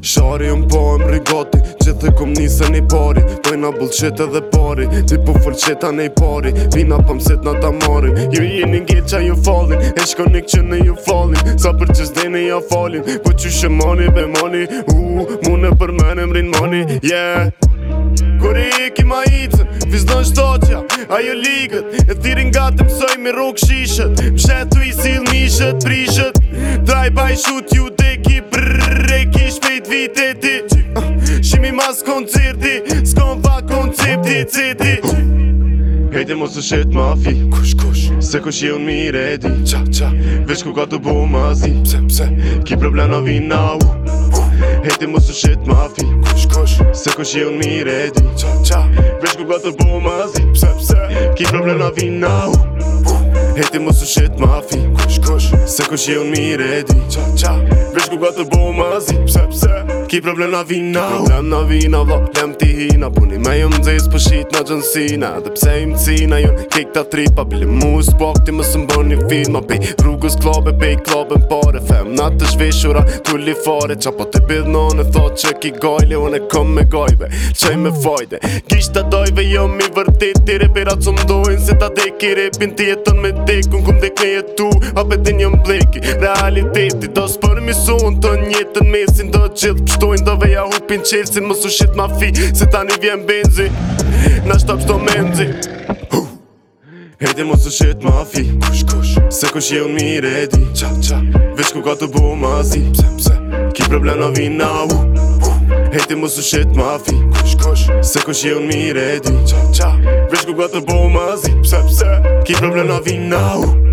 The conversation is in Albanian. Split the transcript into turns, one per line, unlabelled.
Shari unë po e mrigati, gjithë kom nisën i pari. Dojna bullshit edhe pari, ti po fullqeta ne i pari. Vina pa mset na ta marim, ju jeni ngell qa ju fallin. E shkonik që në ju fallin, sa për që zdeni ja fallin. Po qyshe mani be mani, mune për menem rin mani, yeah. Kur i eki ma icën, vizdon shtoqja, ajo ligët. E thirin nga të mësoj me rok shishet. Mshetu i sil mishet, prishet. Draj baj shut ju deki, brrreki shpejt viteti. Shimi mas koncerti, s'kon va koncepti, ceti. Hejte mos të shet mafi, kush, se kush je unë mire e di. Vesh ku ka të bo mazi, pse, ki problem na vina Hejte mos të shet mafi, kush, se kush je unë mire e di. Vesh ku ka të bo mazi, pse, ki problem na vina Hejte mos të shet mafi, kush, se kush je unë mire e di. Vesh ku ka të bo mazi, pse, ki problem na vina Problem na vina vlo, lem ti hina. Puni me jëm dzes për shit na gjënsina. Dhe pse im cina jon, kek ta tripa. Bile mu s'pak ti më së mbën një filma. Pej rrugës klobe, pej klobën pare. Fem na të zhveshura, tulli fare. Qa po të bidhnon e thot që ki gajle. Unë e kom me gajve, qaj me fajde. Gisht ta dojve jëm i vërtet. Ti reperat që mdojnë, se ta deki repin ti jetën me dekun. Kum dek me jetu, apetin jëm bleki. Realiteti, do s'për mison të njetën mesin. Do gjithë pështojnë, do veja hupin qelsin. Mos u shit ma fi, se tani vjen benzi. Na shtop shto menzi. Hejte mos u shit ma fi, kush, se kush je unë mire e di. Vesh ku ka të bo mazi, pse, ki problem na vina Hejte mos u shit ma fi, kush, se kush je unë mire e di. Vesh ku ka të bo mazi, pse, ki problem na vina